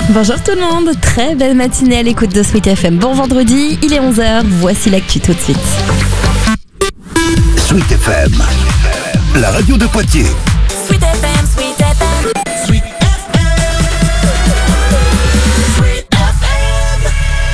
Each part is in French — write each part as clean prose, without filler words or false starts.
Bonjour tout le monde, très belle matinée à l'écoute de Sweet FM. Bon vendredi, il est 11h, voici l'actu tout de suite. Sweet FM, la radio de Poitiers. Sweet FM, Sweet FM, Sweet FM, Sweet FM.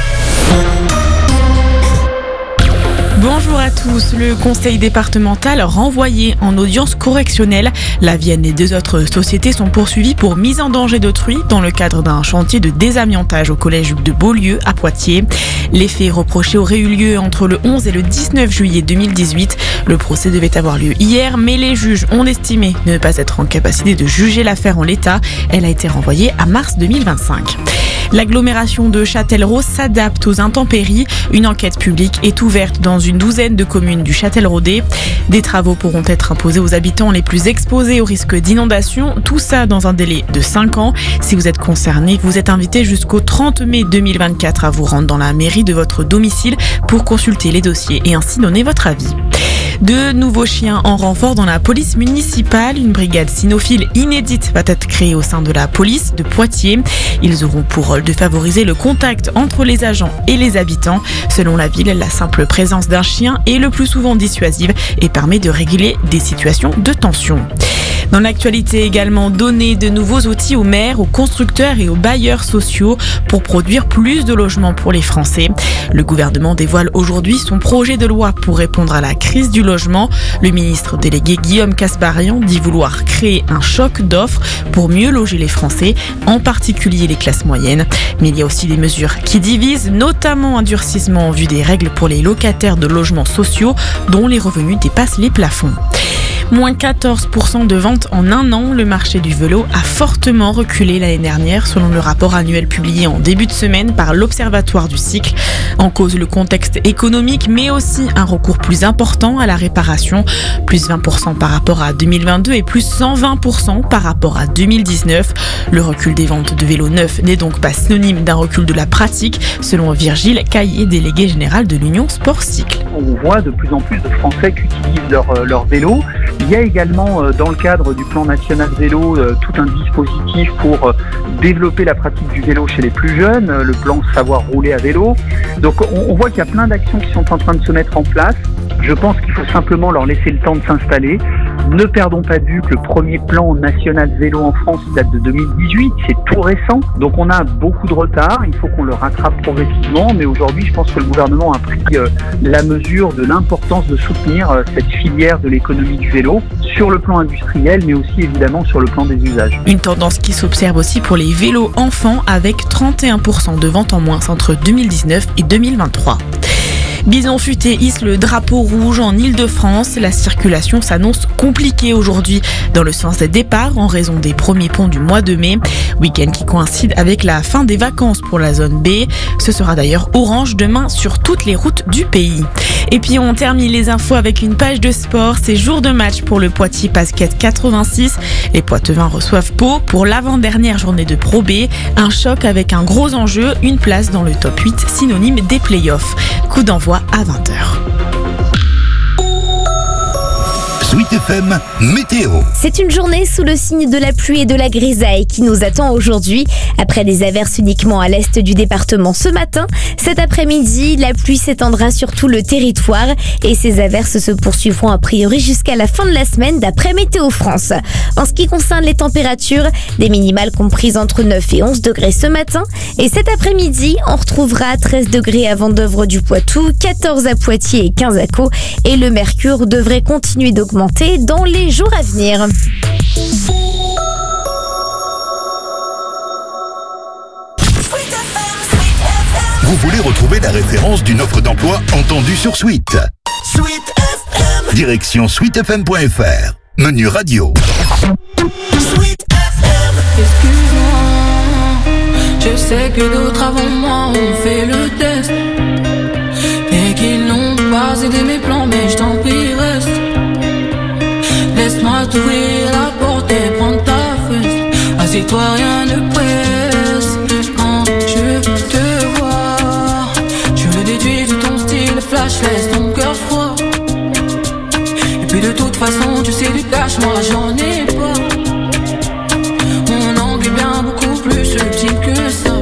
Bonjour à tous. Le conseil départemental renvoyé en audience correctionnelle. La Vienne et deux autres sociétés sont poursuivies pour mise en danger d'autrui dans le cadre d'un chantier de désamiantage au collège de Beaulieu à Poitiers. Les faits reprochés auraient eu lieu entre le 11 et le 19 juillet 2018. Le procès devait avoir lieu hier, mais les juges ont estimé ne pas être en capacité de juger l'affaire en l'état. Elle a été renvoyée à mars 2025. L'agglomération de Châtellerault s'adapte aux intempéries. Une enquête publique est ouverte dans une douzaine de communes du Châtelleraudais. Des travaux pourront être imposés aux habitants les plus exposés au risque d'inondation. Tout ça dans un délai de 5 ans. Si vous êtes concerné, vous êtes invité jusqu'au 30 mai 2024 à vous rendre dans la mairie de votre domicile pour consulter les dossiers et ainsi donner votre avis. De nouveaux chiens en renfort dans la police municipale. Une brigade cynophile inédite va être créée au sein de la police de Poitiers. Ils auront pour rôle de favoriser le contact entre les agents et les habitants. Selon la ville, la simple présence d'un chien est le plus souvent dissuasive et permet de régler des situations de tension. Dans l'actualité également, donner de nouveaux outils aux maires, aux constructeurs et aux bailleurs sociaux pour produire plus de logements pour les Français. Le gouvernement dévoile aujourd'hui son projet de loi pour répondre à la crise du logement. Le ministre délégué Guillaume Kasbarian dit vouloir créer un choc d'offres pour mieux loger les Français, en particulier les classes moyennes. Mais il y a aussi des mesures qui divisent, notamment un durcissement en vue des règles pour les locataires de logements sociaux dont les revenus dépassent les plafonds. Moins 14% de ventes en un an, le marché du vélo a fortement reculé l'année dernière selon le rapport annuel publié en début de semaine par l'Observatoire du cycle. En cause le contexte économique mais aussi un recours plus important à la réparation, plus 20% par rapport à 2022 et plus 120% par rapport à 2019. Le recul des ventes de vélos neufs n'est donc pas synonyme d'un recul de la pratique selon Virgile Caillé, délégué général de l'Union Sport Cycle. On voit de plus en plus de Français qui utilisent leur vélo. Il y a également dans le cadre du plan national vélo tout un dispositif pour développer la pratique du vélo chez les plus jeunes, le plan Savoir rouler à vélo. Donc on voit qu'il y a plein d'actions qui sont en train de se mettre en place. Je pense qu'il faut simplement leur laisser le temps de s'installer. Ne perdons pas de vue que le premier plan national vélo en France date de 2018, c'est tout récent. Donc on a beaucoup de retard, il faut qu'on le rattrape progressivement. Mais aujourd'hui, je pense que le gouvernement a pris la mesure de l'importance de soutenir cette filière de l'économie du vélo sur le plan industriel, mais aussi évidemment sur le plan des usages. Une tendance qui s'observe aussi pour les vélos enfants avec 31% de ventes en moins entre 2019 et 2023. Bison Futé hisse le drapeau rouge en Ile-de-France. La circulation s'annonce compliquée aujourd'hui dans le sens des départs en raison des premiers ponts du mois de mai. Week-end qui coïncide avec la fin des vacances pour la zone B. Ce sera d'ailleurs orange demain sur toutes les routes du pays. Et puis on termine les infos avec une page de sport. C'est jour de match pour le Poitiers Basket 86. Les Poitevins reçoivent Pau pour l'avant-dernière journée de Pro B. Un choc avec un gros enjeu, une place dans le top 8 synonyme des playoffs. Coup d'envoi à 20h. Sweet FM Météo. C'est une journée sous le signe de la pluie et de la grisaille qui nous attend aujourd'hui. Après des averses uniquement à l'est du département ce matin, cet après-midi, la pluie s'étendra sur tout le territoire et ces averses se poursuivront a priori jusqu'à la fin de la semaine d'après Météo France. En ce qui concerne les températures, des minimales comprises entre 9 et 11 degrés ce matin et cet après-midi, on retrouvera 13 degrés à Vendeuvre du Poitou, 14 à Poitiers et 15 à Caux et le mercure devrait continuer d'augmenter dans les jours à venir. Vous voulez retrouver la référence d'une offre d'emploi entendue sur Sweet. Sweet FM. Direction sweetfm.fr. Menu radio. Sweet FM. Excuse-moi, je sais que d'autres avant moi ont fait le test et qu'ils n'ont pas aidé mes plans, mais je t'en prie reste. Laisse-moi t'ouvrir la porte et prendre ta fesse. Assieds-toi, rien ne presse. Quand je te vois, je le déduis de ton style flash, laisse ton cœur froid. Et puis de toute façon, tu sais du cash, moi j'en ai pas. Mon angle est bien beaucoup plus subtil que ça.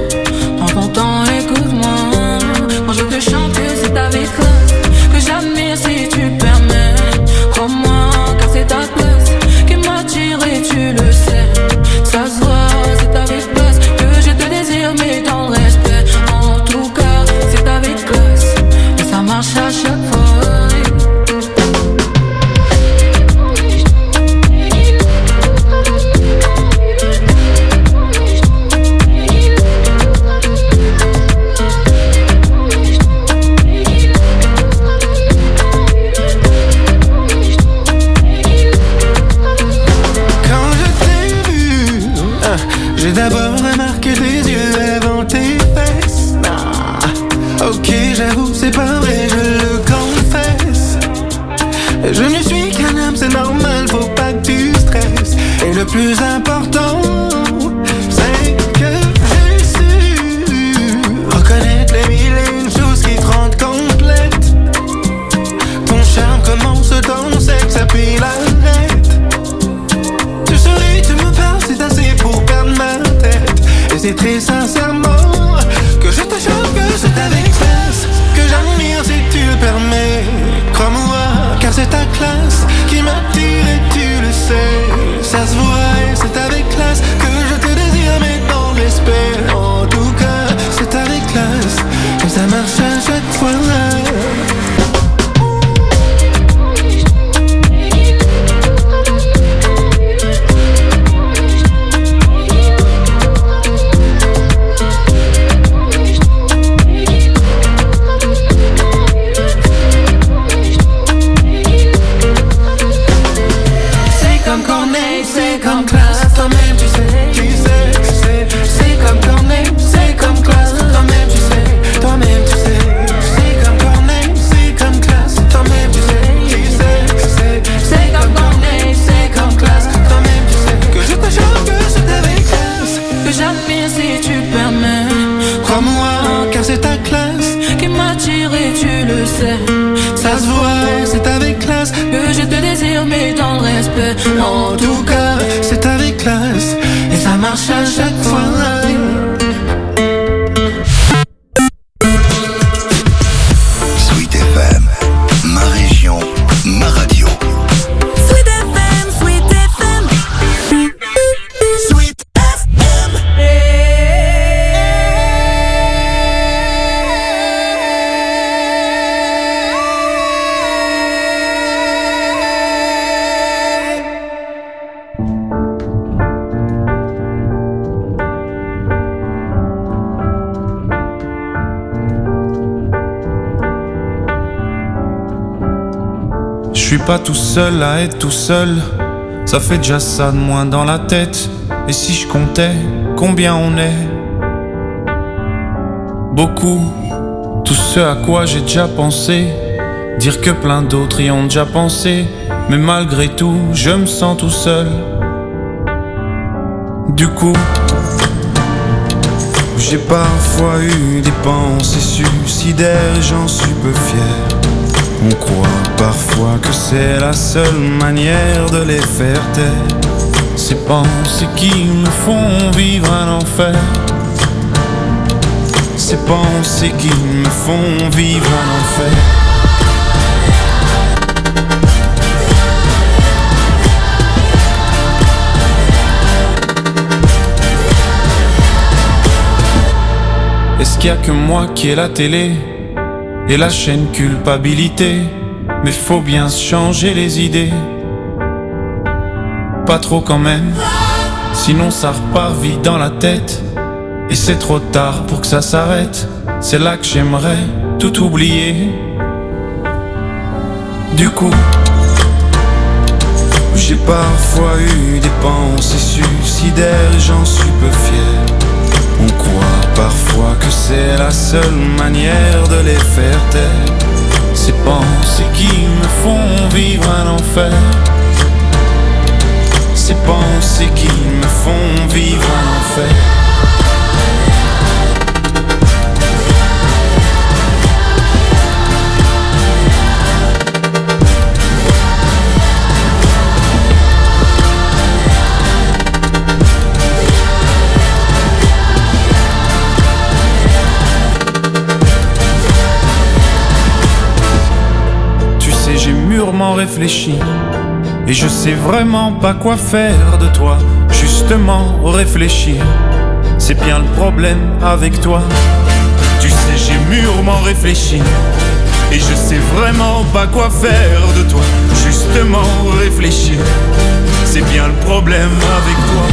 J'ai d'abord remarqué tes yeux avant tes fesses. Ah, ok, j'avoue, c'est pas vrai, je le confesse. Je ne suis qu'un homme, c'est normal, faut pas que tu stresses. Et le plus important, c'est que j'ai su reconnaître les mille et une choses qui te rendent complète. Ton charme commence dans sexe, puis l'arrête. Tu souris, tu me parles, c'est assez pour perdre ma tête. Et c'est très sincèrement que je te choque, que c'est avec classe que j'admire si tu le permets. Crois-moi, car c'est ta classe qui m'attire et tu le sais. Ça se voit et c'est avec classe que je te désire, mais dans le respect. En tout cas, c'est avec classe que ça marche à chaque fois. Ça se voit, c'est avec classe que je te désire, mais dans le respect. En tout cas, c'est avec classe et ça marche à chaque fois. Sweet FM, ma région, ma radio. Sweet FM, Sweet FM. Sweet FM. Je suis pas tout seul à être tout seul, ça fait déjà ça de moins dans la tête. Et si je comptais combien on est? Beaucoup, tout ce à quoi j'ai déjà pensé, dire que plein d'autres y ont déjà pensé. Mais malgré tout, je me sens tout seul. Du coup, j'ai parfois eu des pensées suicidaires et j'en suis peu fier. On croit parfois que c'est la seule manière de les faire taire. Ces pensées qui me font vivre un enfer. Ces pensées qui me font vivre un enfer. Est-ce qu'il y a que moi qui ai la télé et la chaîne culpabilité? Mais faut bien se changer les idées. Pas trop quand même, sinon ça repart vite dans la tête. Et c'est trop tard pour que ça s'arrête. C'est là que j'aimerais tout oublier. Du coup, j'ai parfois eu des pensées suicidaires et j'en suis peu fier. On croit parfois que c'est la seule manière de les faire taire. Ces pensées qui me font vivre un enfer. Ces pensées qui me font vivre un enfer. J'ai mûrement réfléchi et je sais vraiment pas quoi faire de toi. Justement réfléchir, c'est bien le problème avec toi. Tu sais, j'ai mûrement réfléchi et je sais vraiment pas quoi faire de toi. Justement réfléchir, c'est bien le problème avec toi.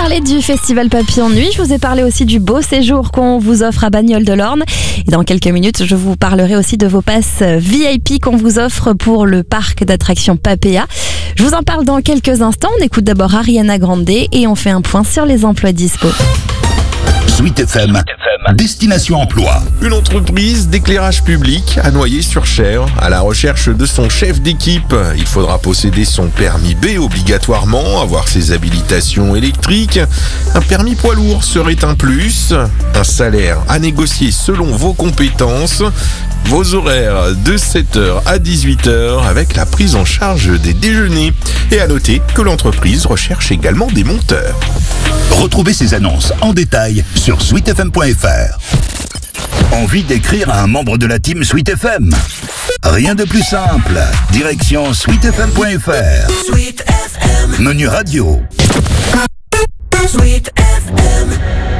parlé du festival Papillon de Nuit, je vous ai parlé aussi du beau séjour qu'on vous offre à Bagnoles de l'Orne. Et dans quelques minutes, je vous parlerai aussi de vos passes VIP qu'on vous offre pour le parc d'attractions Papéa. Je vous en parle dans quelques instants. On écoute d'abord Ariana Grande et on fait un point sur les emplois dispo. Sweet FM, Destination Emploi. Une entreprise d'éclairage public à Noyer-sur-Cher, à la recherche de son chef d'équipe. Il faudra posséder son permis B obligatoirement, avoir ses habilitations électriques. Un permis poids lourd serait un plus. Un salaire à négocier selon vos compétences. Vos horaires de 7h à 18h avec la prise en charge des déjeuners. Et à noter que l'entreprise recherche également des monteurs. Retrouvez ces annonces en détail sur sweetfm.fr. Envie d'écrire à un membre de la team Sweet FM? Rien de plus simple. Direction sweetfm.fr. Sweet FM. Menu radio. Sweet FM.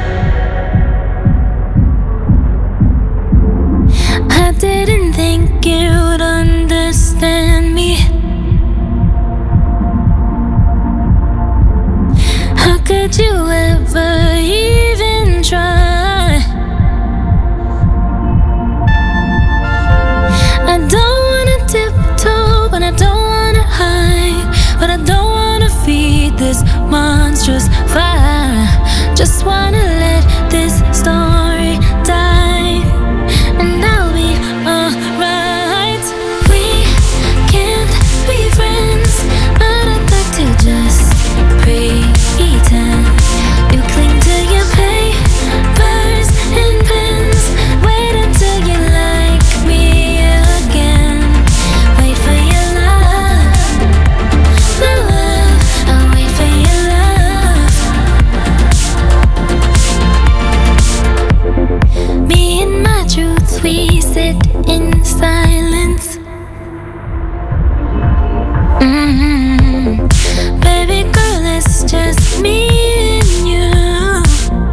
I didn't think you'd understand me. How could you ever even try? I don't wanna tiptoe, but I don't wanna hide. But I don't wanna feed this monstrous fire. Just wanna let this story die, and I'll be alright. We can't be friends, but I'd like to just pretend. You cling to your papers and pens. Wait until you like me again. Wait for your love, love. I'll wait for your love. Me and my truth, we sit in silence. Baby girl, it's just me and you.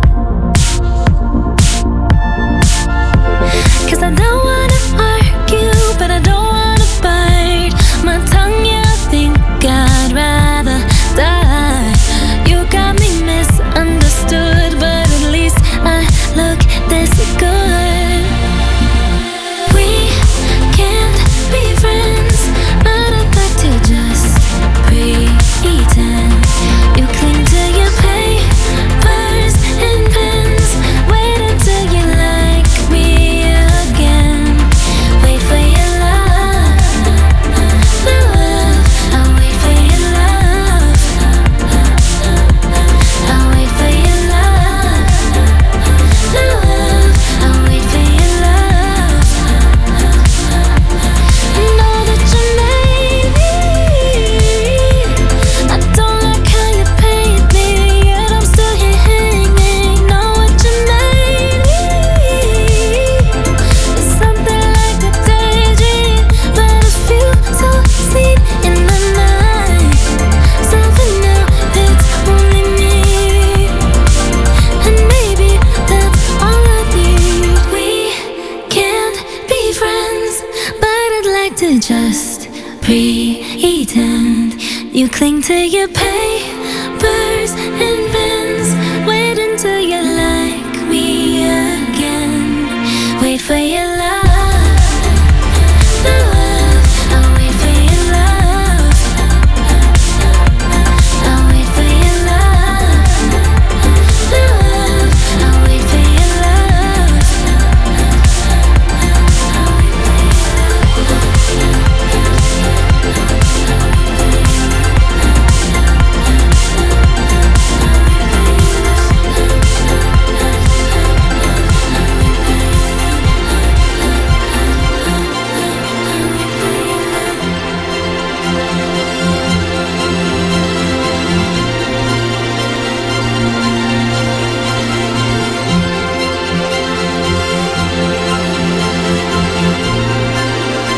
'Cause I don't wanna argue, but I don't wanna bite my tongue. Yeah, I think I'd rather die. You got me misunderstood, but at least I look this good. We can't be friends, but I'd like to just pretend. You cling to your papers and pens. Wait until you like me again. Wait for your love, love. I'll wait for your love. I'll wait for your love, love. I'll wait for your love. Know that you made me. I don't like how you paint me, yet I'm still here hanging. Know what you made me. It's something like a daydream, but a few so seen in my mind. So for now, it's only me, and maybe that's all I need. We can't be friends, but I'd like to just pretend. You cling to your papers and pens. Wait until you like me again. Wait for your love, love. I'll wait for your love. I'll wait for your love, love. I'll wait for your love.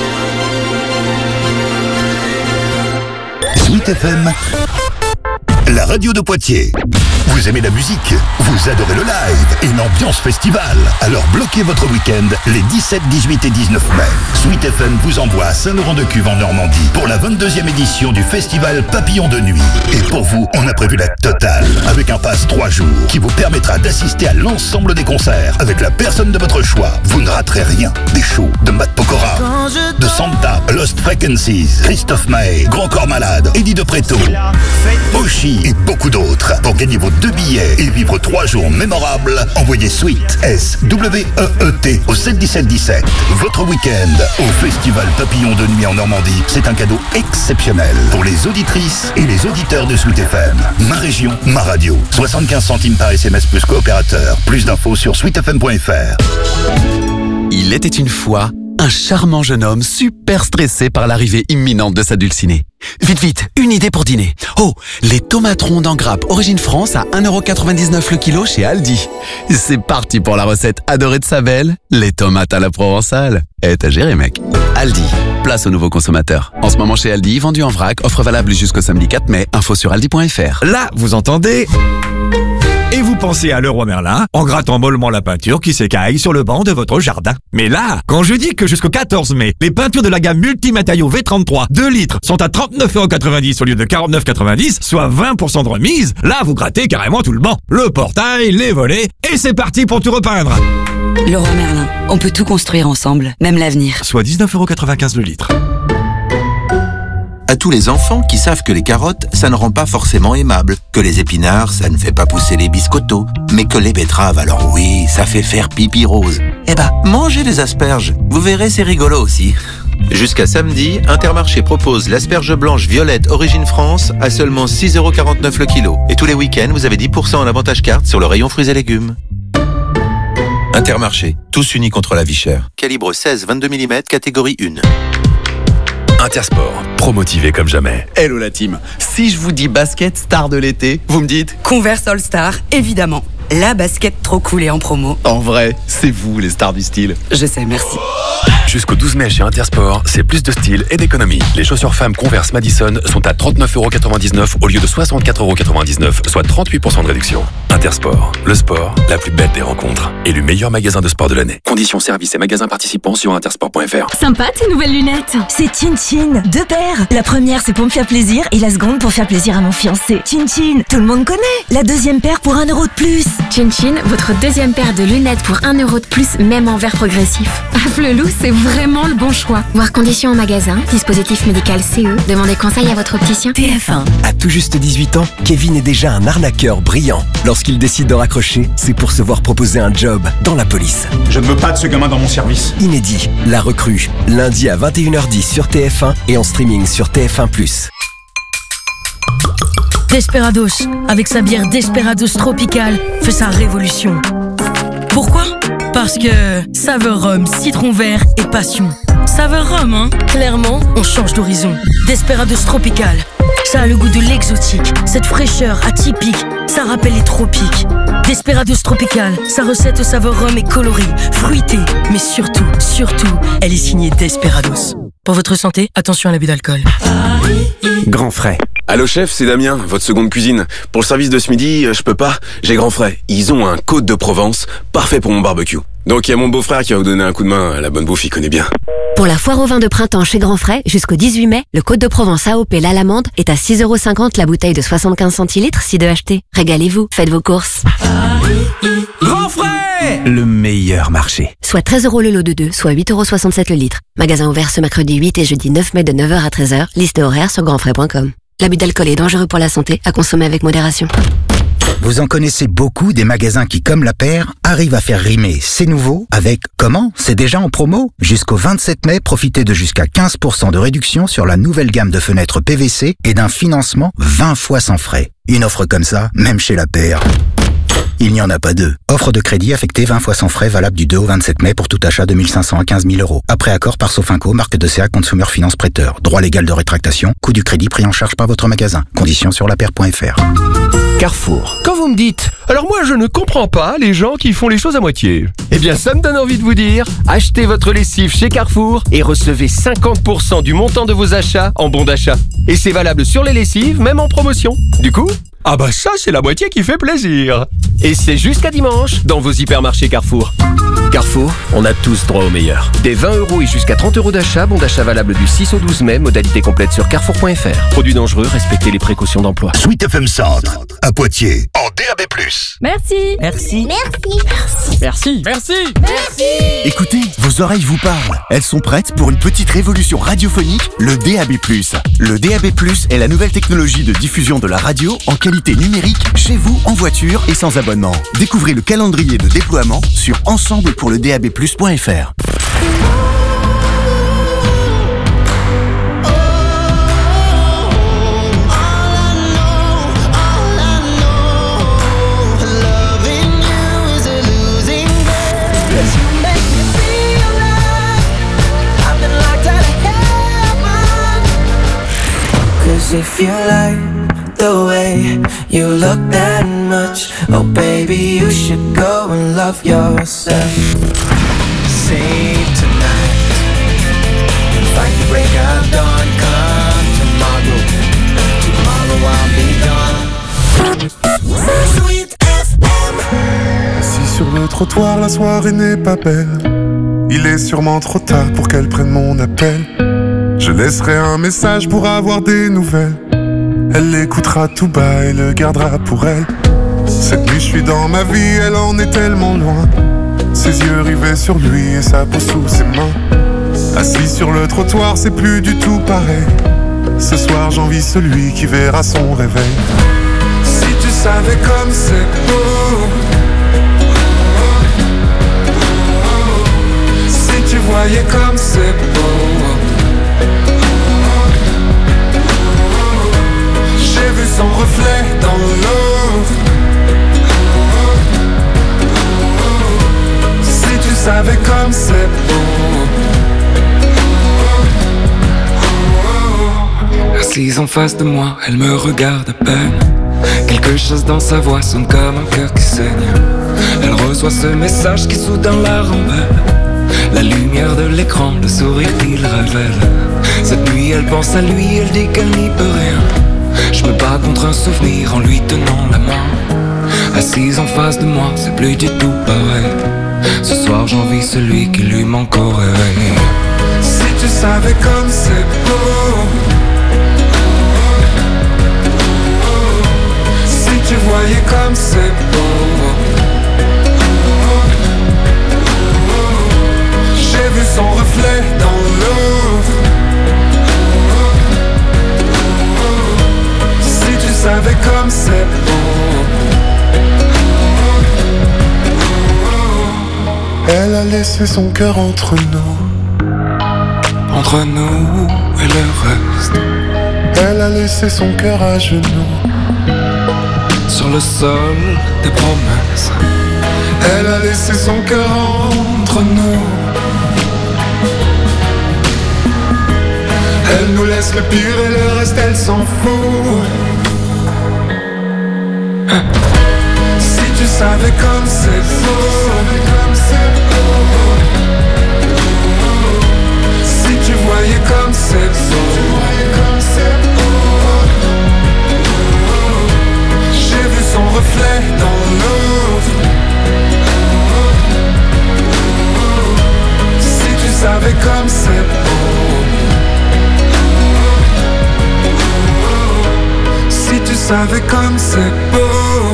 Sweet FM, la radio de Poitiers. Vous aimez la musique? Vous adorez le live et l'ambiance festival? Alors bloquez votre week-end les 17, 18 et 19 mai. Sweet FM vous envoie à Saint-Laurent-de-Cuve en Normandie pour la 22e édition du festival Papillon de Nuit. Et pour vous, on a prévu la totale avec un pass 3 jours qui vous permettra d'assister à l'ensemble des concerts avec la personne de votre choix. Vous ne raterez rien. Des shows de Matt Pokora, de Santa, Lost Frequencies, Christophe Maé, Grand Corps Malade, Eddie de Preto, Oshi et beaucoup d'autres. Pour gagner vos 2 billets et vivre 3 jours mémorables, envoyez Sweet S-W-E-E-T au 71717. Votre week-end au Festival Papillon de Nuit en Normandie, c'est un cadeau exceptionnel pour les auditrices et les auditeurs de Sweet FM. Ma région, ma radio. 75 centimes par SMS plus coopérateur. Plus d'infos sur sweetfm.fr. Il était une fois un charmant jeune homme super stressé par l'arrivée imminente de sa dulcinée. Vite, une idée pour dîner. Oh, les tomates rondes en grappe Origine France à 1,99€ le kilo chez Aldi. C'est parti pour la recette adorée de sa belle, les tomates à la provençale. T'as géré, mec. Aldi, place aux nouveaux consommateurs. En ce moment chez Aldi, vendu en vrac, offre valable jusqu'au samedi 4 mai. Info sur aldi.fr. Là, vous entendez? Et vous pensez à Leroy Merlin en grattant mollement la peinture qui s'écaille sur le banc de votre jardin. Mais là, quand je dis que jusqu'au 14 mai, les peintures de la gamme multimatériaux V33 2 litres sont à 39,90€ au lieu de 49,90€, soit 20% de remise, là vous grattez carrément tout le banc. Le portail, les volets, et c'est parti pour tout repeindre. Leroy Merlin, on peut tout construire ensemble, même l'avenir. Soit 19,95€ le litre. À tous les enfants qui savent que les carottes, ça ne rend pas forcément aimable, que les épinards, ça ne fait pas pousser les biscottos, mais que les betteraves, alors oui, ça fait faire pipi rose. Eh ben, mangez les asperges, vous verrez, c'est rigolo aussi. Jusqu'à samedi, Intermarché propose l'asperge blanche violette Origine France à seulement 6,49€ le kilo. Et tous les week-ends, vous avez 10% en avantage carte sur le rayon fruits et légumes. Intermarché, tous unis contre la vie chère. Calibre 16-22 mm, catégorie 1. Intersport, pro-motivé comme jamais. Hello la team. Si je vous dis basket star de l'été, vous me dites Converse All Star, évidemment. La basket trop cool et en promo. En vrai, c'est vous les stars du style. Je sais, merci. Jusqu'au 12 mai chez Intersport, c'est plus de style et d'économie. Les chaussures femmes Converse Madison sont à 39,99€ au lieu de 64,99€, soit 38% de réduction. Intersport, le sport, la plus belle des rencontres. Élu meilleur magasin de sport de l'année. Conditions, services et magasins participants sur intersport.fr. Sympa tes nouvelles lunettes. C'est Chin, 2 paires. La première c'est pour me faire plaisir et la seconde pour faire plaisir à mon fiancé. Chin, tout le monde connaît. La deuxième paire pour 1€ de plus. Chin, votre deuxième paire de lunettes pour 1€ de plus, même en verre progressif. Ah, Flelou, c'est vraiment le bon choix. Voir conditions en magasin, dispositif médical CE. Demandez conseil à votre opticien. TF1. À tout juste 18 ans, Kevin est déjà un arnaqueur brillant. Lorsqu'il décide de raccrocher, c'est pour se voir proposer un job dans la police. Je ne veux pas de ce gamin dans mon service. Inédit, La Recrue, lundi à 21h10 sur TF1 et en streaming sur TF1+. Desperados, avec sa bière Desperados Tropical, fait sa révolution. Pourquoi ? Parce que saveur rhum, citron vert et passion. Saveur rhum, hein ? Clairement, on change d'horizon. Desperados Tropical, ça a le goût de l'exotique, cette fraîcheur atypique, ça rappelle les tropiques. Desperados Tropical, sa recette saveur rhum est colorée, fruitée, mais surtout, elle est signée Desperados. Pour votre santé, attention à l'abus d'alcool. Grand Frais. Allô chef, c'est Damien, votre seconde cuisine. Pour le service de ce midi, je peux pas, j'ai Grand Frais. Ils ont un Côte de Provence, parfait pour mon barbecue. Donc il y a mon beau-frère qui va vous donner un coup de main, la bonne bouffe il connaît bien. Pour la foire au vin de printemps chez Grand Frais, jusqu'au 18 mai, le Côte de Provence AOP l'Alamande est à 6,50€ la bouteille de 75 centilitres si 2 achetés. Régalez-vous, faites vos courses. Grand Frais, le meilleur marché. Soit 13€ le lot de 2, soit 8,67€ le litre. Magasin ouvert ce mercredi 8 et jeudi 9 mai de 9h à 13h. Liste horaire sur grandfrais.com. L'abus d'alcool est dangereux pour la santé, à consommer avec modération. Vous en connaissez beaucoup des magasins qui, comme La Paire, arrivent à faire rimer c'est nouveau avec comment ? C'est déjà en promo ? Jusqu'au 27 mai, profitez de jusqu'à 15% de réduction sur la nouvelle gamme de fenêtres PVC et d'un financement 20 fois sans frais. Une offre comme ça, même chez La Paire, il n'y en a pas deux. Offre de crédit affectée 20 fois sans frais, valable du 2 au 27 mai pour tout achat de 1 500 à 15 000 €. Après accord par Sofinco, marque de CA Consumer Finance Prêteur. Droit légal de rétractation, coût du crédit pris en charge par votre magasin. Conditions sur lapaire.fr. Carrefour. Quand vous me dites « Alors moi je ne comprends pas les gens qui font les choses à moitié », eh bien ça me donne envie de vous dire « Achetez votre lessive chez Carrefour et recevez 50% du montant de vos achats en bon d'achat. Et c'est valable sur les lessives, même en promotion. Du coup, Ah bah ça, c'est la moitié qui fait plaisir. Et c'est jusqu'à dimanche dans vos hypermarchés Carrefour. Carrefour, on a tous droit au meilleur. Des 20 € et jusqu'à 30 € d'achat, bon d'achat valable du 6 au 12 mai, modalité complète sur carrefour.fr. Produits dangereux, respectez les précautions d'emploi. Sweet FM Centre, à Poitiers, en DAB+. Merci. Merci. Merci. Écoutez, vos oreilles vous parlent. Elles sont prêtes pour une petite révolution radiophonique, le DAB+. Le DAB+, est la nouvelle technologie de diffusion de la radio en qualité numérique, chez vous, en voiture et sans abonnement. Découvrez le calendrier de déploiement sur ensemblepourledabplus.fr. If you like the way you look that much, oh baby, you should go and love yourself. Save tonight, find the break of dawn, come tomorrow I'll be gone. Sweet FM. Assis sur le trottoir, la soirée n'est pas belle. Il est sûrement trop tard pour qu'elle prenne mon appel. Je laisserai un message pour avoir des nouvelles. Elle l'écoutera tout bas et le gardera pour elle. Cette nuit je suis dans ma vie, elle en est tellement loin. Ses yeux rivés sur lui et sa peau sous ses mains. Assis sur le trottoir, c'est plus du tout pareil. Ce soir j'envie celui qui verra son réveil. Si tu savais comme c'est beau, si tu voyais comme c'est beau. J'ai vu son reflet dans l'eau. Si tu savais comme c'est beau. Assise en face de moi, elle me regarde à peine. Quelque chose dans sa voix sonne comme un cœur qui saigne. Elle reçoit ce message qui soudain la rend belle. La lumière de l'écran, le sourire qu'il révèle. Cette nuit elle pense à lui, elle dit qu'elle n'y peut rien. Je me bats contre un souvenir en lui tenant la main. Assise en face de moi, c'est plus du tout pareil. Ce soir j'envie celui qui lui manque au réveil. Si tu savais comme c'est beau. Si tu voyais comme c'est beau. J'ai vu son reflet dans l'eau. Si tu savais comme c'est beau. Elle a laissé son cœur entre nous. Entre nous et le reste. Elle a laissé son cœur à genoux. Sur le sol des promesses. Elle a laissé son cœur entre nous. Elle nous laisse le pire et le reste elle s'en fout. Si tu savais comme c'est beau. Si tu voyais comme c'est beau. J'ai vu son reflet dans l'eau. Si tu savais comme c'est beau. Si tu savais comme c'est beau.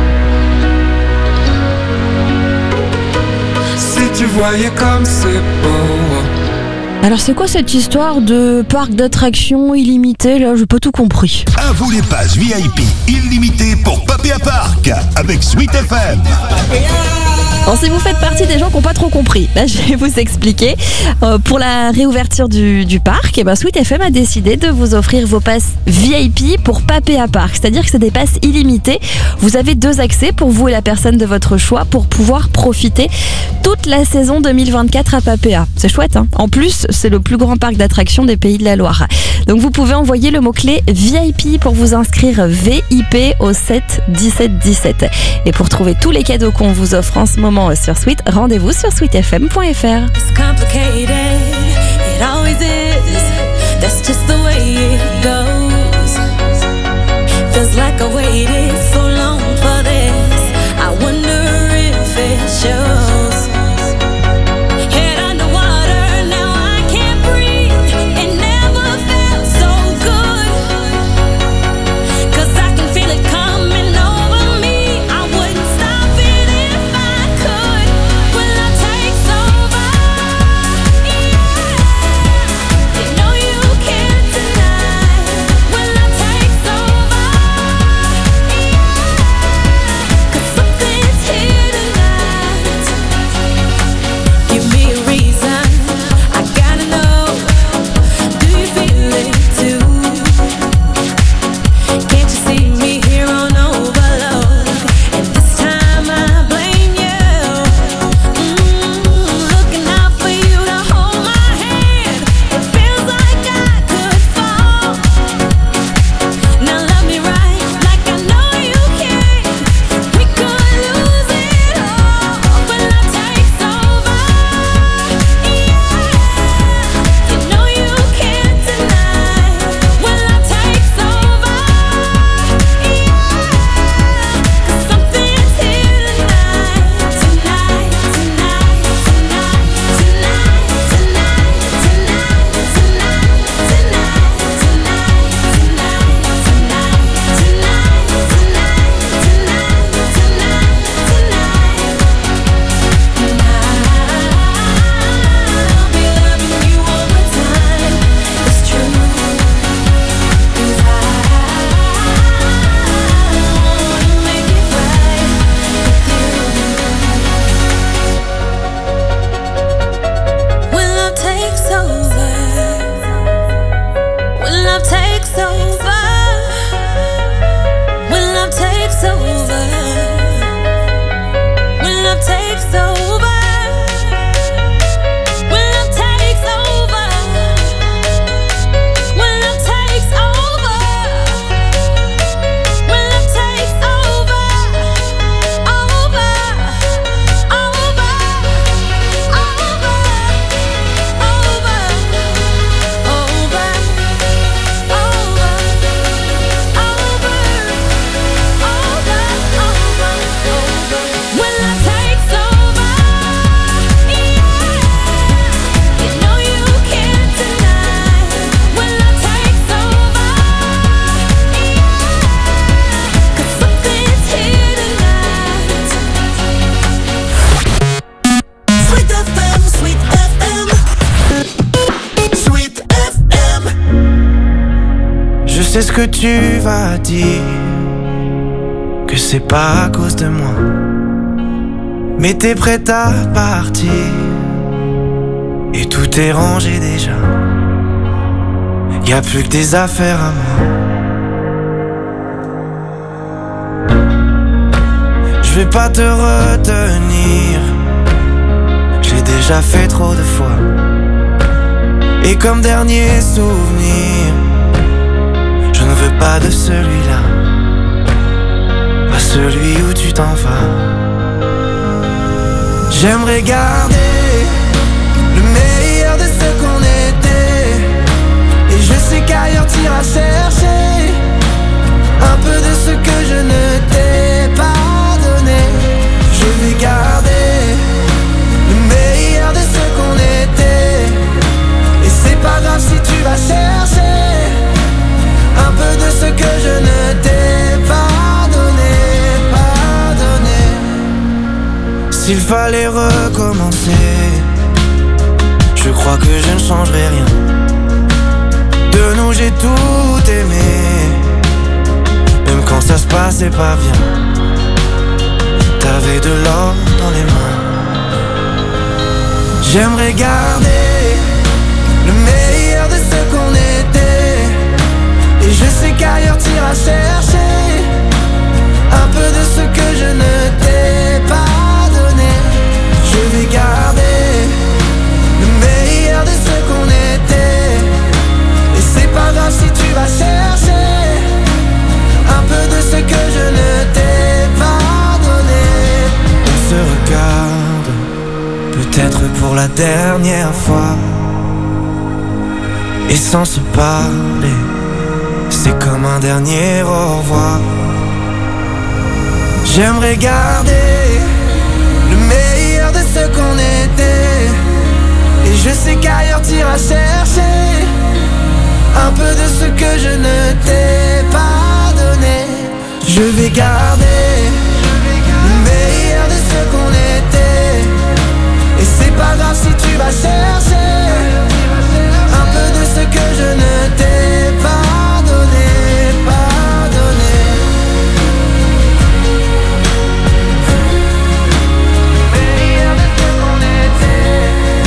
Si tu voyais comme c'est beau. Alors c'est quoi cette histoire de parc d'attractions illimité là? J'ai pas tout compris. À vous les passes VIP illimitées pour Papéa Park avec Sweet FM. Alors si vous faites partie des gens qui n'ont pas trop compris, là je vais vous expliquer. Pour la réouverture du parc, et ben Sweet FM a décidé de vous offrir vos passes VIP pour Papéa Park. C'est-à-dire que c'est des passes illimitées. Vous avez 2 accès pour vous et la personne de votre choix pour pouvoir profiter toute la saison 2024 à Papéa. C'est chouette, hein? En plus, c'est le plus grand parc d'attractions des Pays de la Loire. Donc vous pouvez envoyer le mot-clé VIP pour vous inscrire VIP au 7 17 17. Et pour trouver tous les cadeaux qu'on vous offre en ce moment sur Sweet, rendez-vous sur sweetfm.fr. It's complicated, it always is. That's just the way it goes. Feels like I waited takes over, when love takes over, when love takes over. Je sais ce que tu vas dire, que c'est pas à cause de moi, mais t'es prête à partir, et tout est rangé déjà. Y'a plus que des affaires à moi. Je vais pas te retenir, j'ai déjà fait trop de fois. Et comme dernier souvenir, je ne veux pas de celui-là, pas celui où tu t'en vas. J'aimerais garder le meilleur de ce qu'on était, et je sais qu'ailleurs t'iras chercher un peu de ce que je ne t'ai pas donné. Je vais garder le meilleur de ce qu'on était, et c'est pas grave si tu vas chercher un peu de ce que je ne t'ai pas donné, pas donné. S'il fallait recommencer, je crois que je ne changerai rien. De nous j'ai tout aimé, même quand ça se passait pas bien. T'avais de l'or dans les mains. J'aimerais garder le meilleur de ce qu'on était, et je sais qu'ailleurs t'iras chercher un peu de ce que je ne t'ai pas donné. Je vais garder le meilleur de ce qu'on était, et c'est pas grave si tu vas chercher un peu de ce que je ne t'ai pas donné. On se regarde, peut-être pour la dernière fois, et sans se parler, c'est comme un dernier au revoir. J'aimerais garder le meilleur de ce qu'on était, et je sais qu'ailleurs t'iras chercher un peu de ce que je ne t'ai pas donné. Je vais garder le meilleur de ce qu'on était, et c'est pas grave si tu vas chercher un peu de ce que je ne t'ai pas donné, pas donné. Meilleur de ce qu'on était,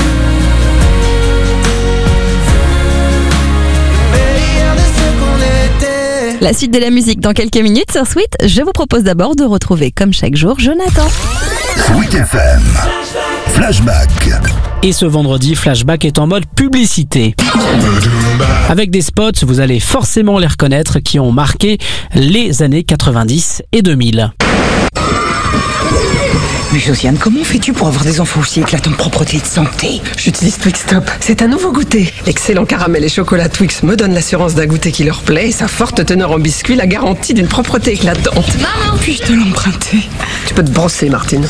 meilleur de ce qu'on était. La suite de la musique dans quelques minutes sur Sweet. Je vous propose d'abord de retrouver comme chaque jour Jonathan. Sweet FM Flashback. Et ce vendredi, Flashback est en mode publicité. Avec des spots, vous allez forcément les reconnaître, qui ont marqué les années 90 et 2000. Mais Josiane, comment fais-tu pour avoir des enfants aussi éclatants de propreté et de santé? J'utilise Twix Top. C'est un nouveau goûter. L'excellent caramel et chocolat Twix me donne l'assurance d'un goûter qui leur plaît, et sa forte teneur en biscuit la garantie d'une propreté éclatante. Maman, puis-je te l'emprunter? Tu peux te brosser, Martine.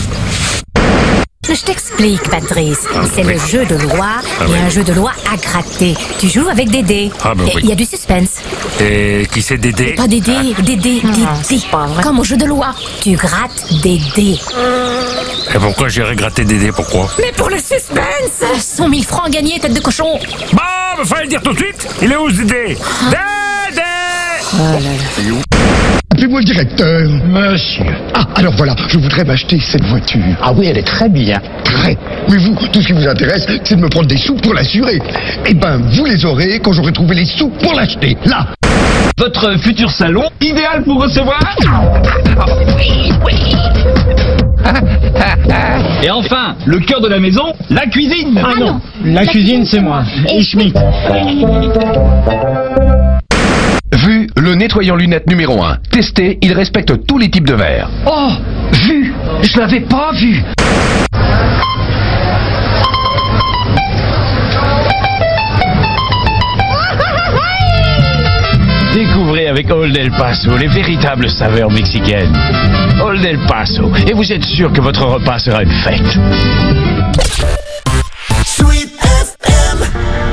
Je t'explique, Patrice. C'est le jeu de loi et un jeu de loi à gratter. Tu joues avec des dés. Ah bah oui. Il y a du suspense. Et qui c'est Dédé? Pas des dés, des dés. Comme au jeu de loi. Tu grattes des dés. Et pourquoi j'irais gratter Dédé? Pourquoi? Mais pour le suspense! 100 000 francs gagnés, tête de cochon. Bah, fallait le dire tout de suite. Il est où ce Dédé? Dédé! Oh là là. Appelez-moi le directeur. Monsieur. Ah, alors voilà, je voudrais m'acheter cette voiture. Ah oui, elle est très bien. Très. Mais vous, tout ce qui vous intéresse, c'est de me prendre des sous pour l'assurer. Eh ben, vous les aurez quand j'aurai trouvé les sous pour l'acheter. Là. Votre futur salon, idéal pour recevoir. Et enfin, le cœur de la maison, la cuisine. Ah non, la cuisine c'est moi, Schmitt. Vu, le nettoyant lunettes numéro 1. Testé, il respecte tous les types de verres. Oh, vu, je l'avais pas vu. Découvrez avec Old El Paso les véritables saveurs mexicaines. Old El Paso, et vous êtes sûr que votre repas sera une fête. Sweet FM.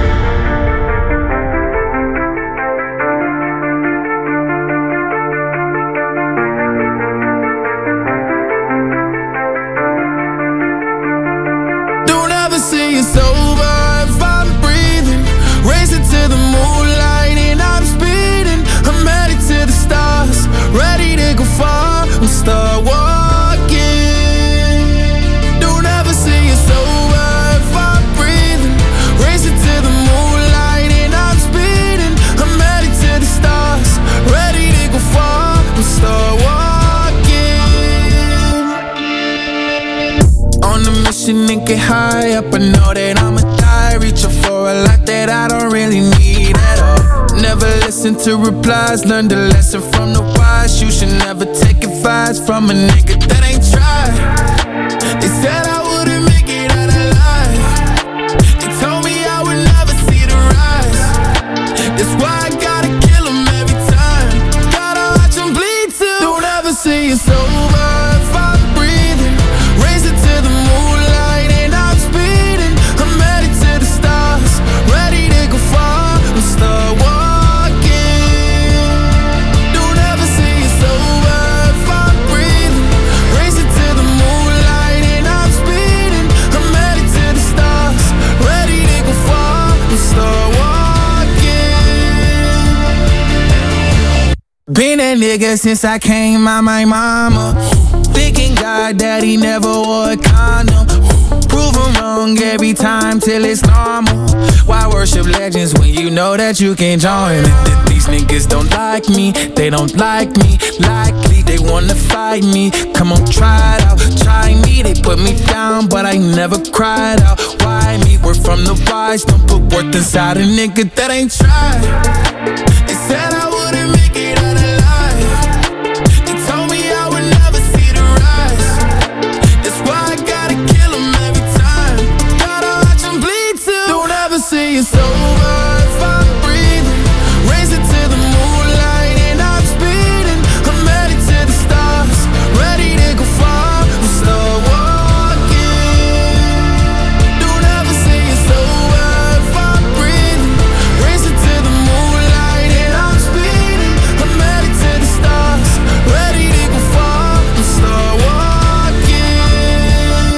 Don't ever say it's over if I'm breathing. Racing to the moonlight and I'm speeding. I'm headed to the stars, ready to go far and start walking. Don't ever say it's over if I'm breathing. Racing to the moonlight and I'm speeding. I'm headed to the stars, ready to go far and start walking. On a mission and get high up, I know that I'ma die. Reaching for a life that I don't really need at all. Never listen to replies, learn the lesson from the wise. You should never take advice from a nigga that ain't tried. They said I wouldn't make it out alive. They told me I would never see the rise. That's why I gotta kill 'em every time. Gotta watch 'em bleed too. Don't ever say it's over if I'm breathing. Racing to the moonlight and I'm speeding. I'm headed to the stars, ready to go far and start walking. Don't ever say it's over if I'm breathing. Racing to the moonlight and I'm speeding. I'm headed to the stars, ready to go far and start walking. Been a nigga since I came out my mama. Thinking God that he never wore a condom. Proven wrong every time till it's normal. Why worship legends when you know that you can't join it? These niggas don't like me, they don't like me. Likely they wanna fight me. Come on, try it out, try me. They put me down, but I never cried out. Why me? We're from the wise, don't put worth inside a nigga that ain't tried. They said I wouldn't make it out alive. They told me I would never see the rise. That's why I gotta kill 'em every time. Gotta watch 'em bleed too. Don't ever say it's over if I'm breathing. Racing to the moonlight and I'm speeding. I'm headed to the stars, ready to go far and start walking. Don't ever say it's over if I'm breathing. Racing to the moonlight and I'm speeding. I'm headed to the stars, ready to go far and start walking.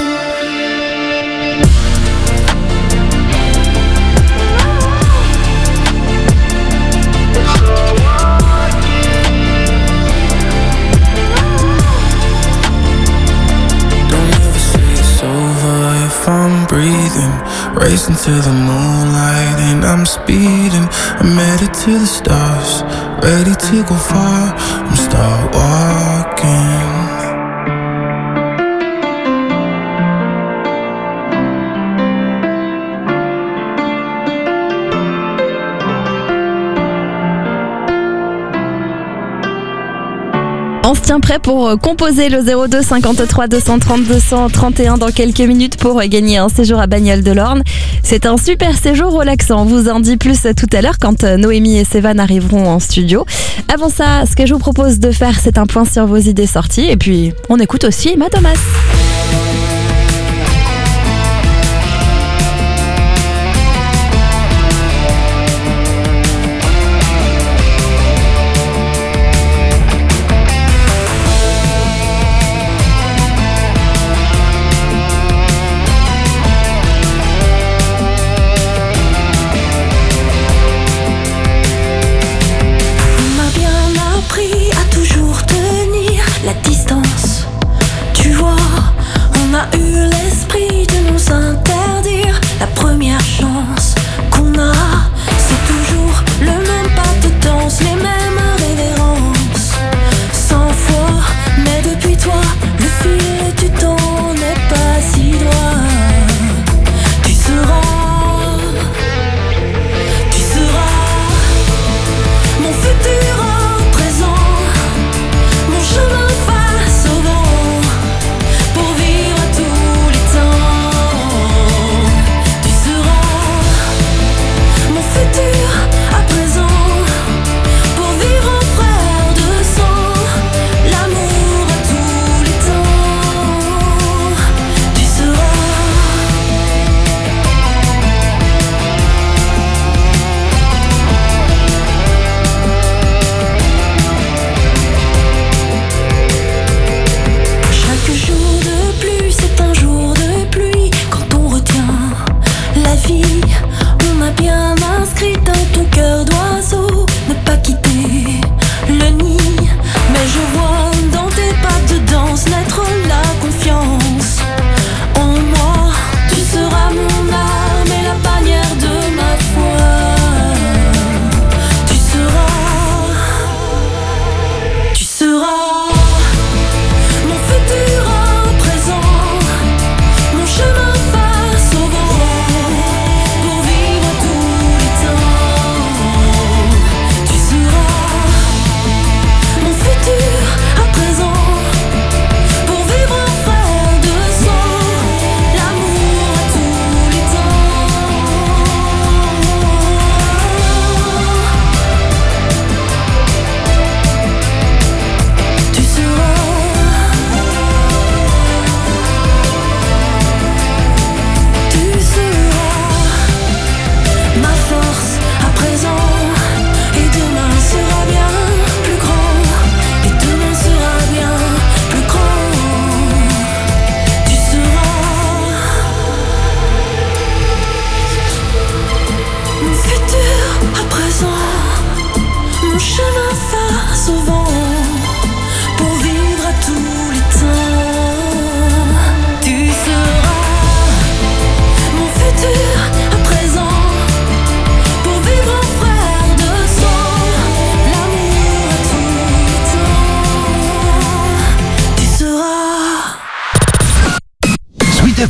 Don't ever say it's over if I'm breathing. Racing to the moonlight and I'm speeding. I'm headed to the stars, ready to go far and start walking. On se tient prêt pour composer le 02 53 230 231 dans quelques minutes pour gagner un séjour à Bagnoles de l'Orne. C'est un super séjour relaxant. On vous en dit plus tout à l'heure quand Noémie et Sévan arriveront en studio. Avant ça, ce que je vous propose de faire, c'est un point sur vos idées sorties. Et puis, on écoute aussi Emma Thomas. On m'a bien appris à toujours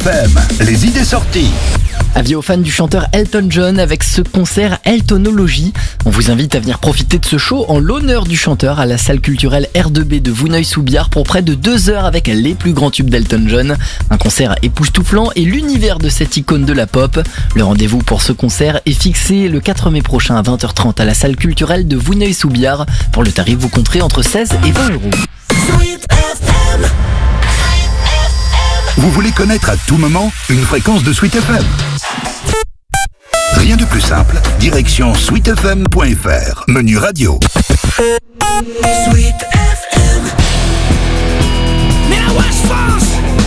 FM, les idées sorties. Avis aux fans du chanteur Elton John avec ce concert Eltonologie. On vous invite à venir profiter de ce show en l'honneur du chanteur à la salle culturelle R2B de Vouneuil-sous-Biard pour près de 2 heures avec les plus grands tubes d'Elton John. Un concert époustouflant et l'univers de cette icône de la pop. Le rendez-vous pour ce concert est fixé le 4 mai prochain à 20h30 à la salle culturelle de Vouneuil-sous-Biard. Pour le tarif, vous compterez entre 16 et 20 euros. Vous voulez connaître à tout moment une fréquence de Sweet FM? Rien de plus simple, direction sweetfm.fr, menu radio. Sweet FM. Now West France.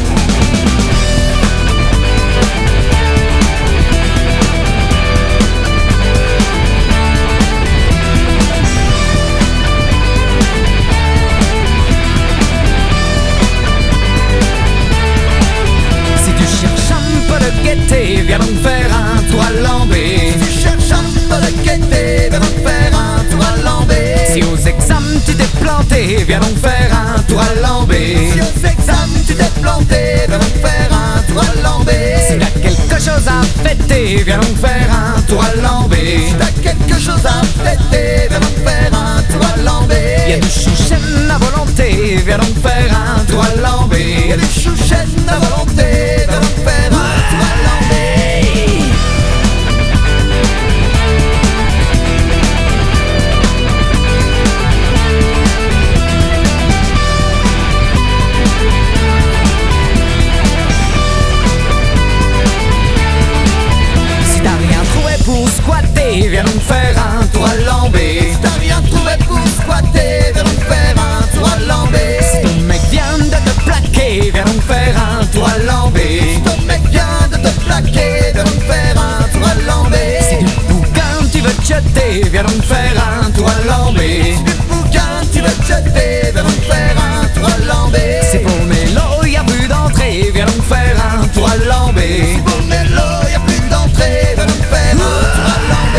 Si tu cherches un peu de gaieté, viens donc faire un tour à Lambé. Si tu cherches un peu de gaieté, viens donc faire un tour à Lambé. Si aux examens tu t'es planté, viens donc faire un tour à Lambé. Si aux examens tu t'es planté, viens donc faire un tour à Lambé. Si t'as quelque chose à fêter, viens donc faire un tour à Lambé. Si t'as quelque chose à fêter, viens donc faire un tour à Lambé. Y'a du chouchen à volonté, viens donc faire un tour à Lambé. Y'a du chouchen à volonté, viens donc faire un tour à Lambé. Si t'as rien trouvé pour squatter, viens donc faire un tour à Lambé. Si t'as rien trouvé pour squatter, viens donc faire un tour à Lambé. Si ton mec vient de te plaquer, viens donc faire un tour à Lambé. Si ton mec vient de te plaquer, viens donc faire un tour à Lambé. Si du bouquin tu veux te jeter, viens donc faire un tour à Lambé. Si du bouquin tu veux te jeter, viens donc faire un tour à Lambé. Si pour Mélo y'a plus d'entrée, viens donc faire un tour à Lambé. Si pour Mélo y'a plus d'entrée, viens donc faire un tour à Lambé.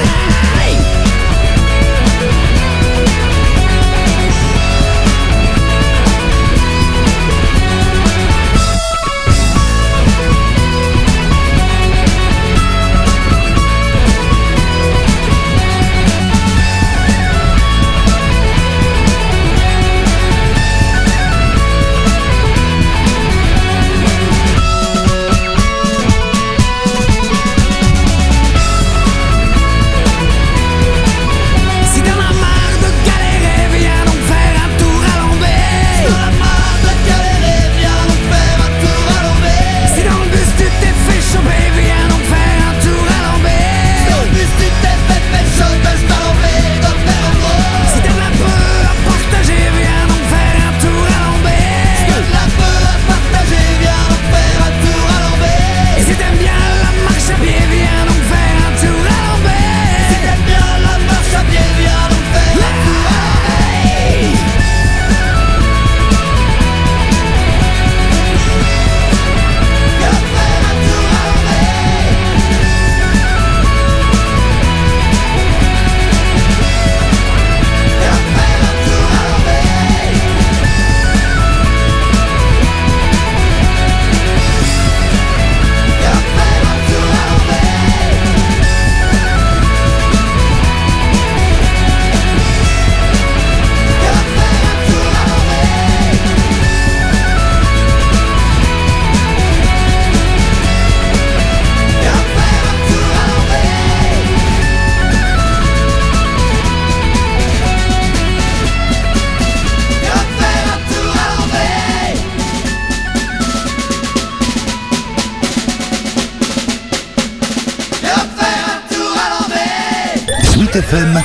Sweet FM,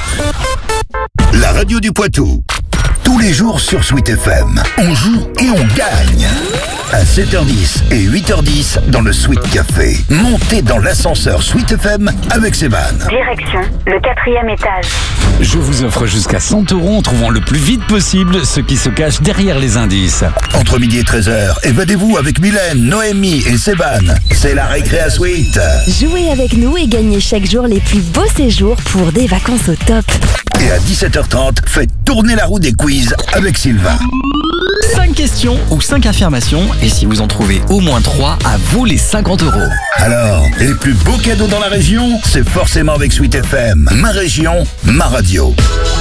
la radio du Poitou. Tous les jours sur Sweet FM, on joue et on gagne. À 7h10 et 8h10 dans le Sweet Café. Montez dans l'ascenseur Sweet FM avec Sébane. Direction le 4e étage. Je vous offre jusqu'à 100 € en trouvant le plus vite possible ce qui se cache derrière les indices. Entre midi et 13h, évadez-vous avec Mylène, Noémie et Sébane. C'est la récré à Sweet. Jouez avec nous et gagnez chaque jour les plus beaux séjours pour des vacances au top. Et à 17h30, faites tourner la roue des quiz avec Sylvain. 5 questions ou 5 affirmations, et si vous en trouvez au moins 3, à vous les 50 €. Alors, les plus beaux cadeaux dans la région, c'est forcément avec Sweet FM. Ma région, ma radio.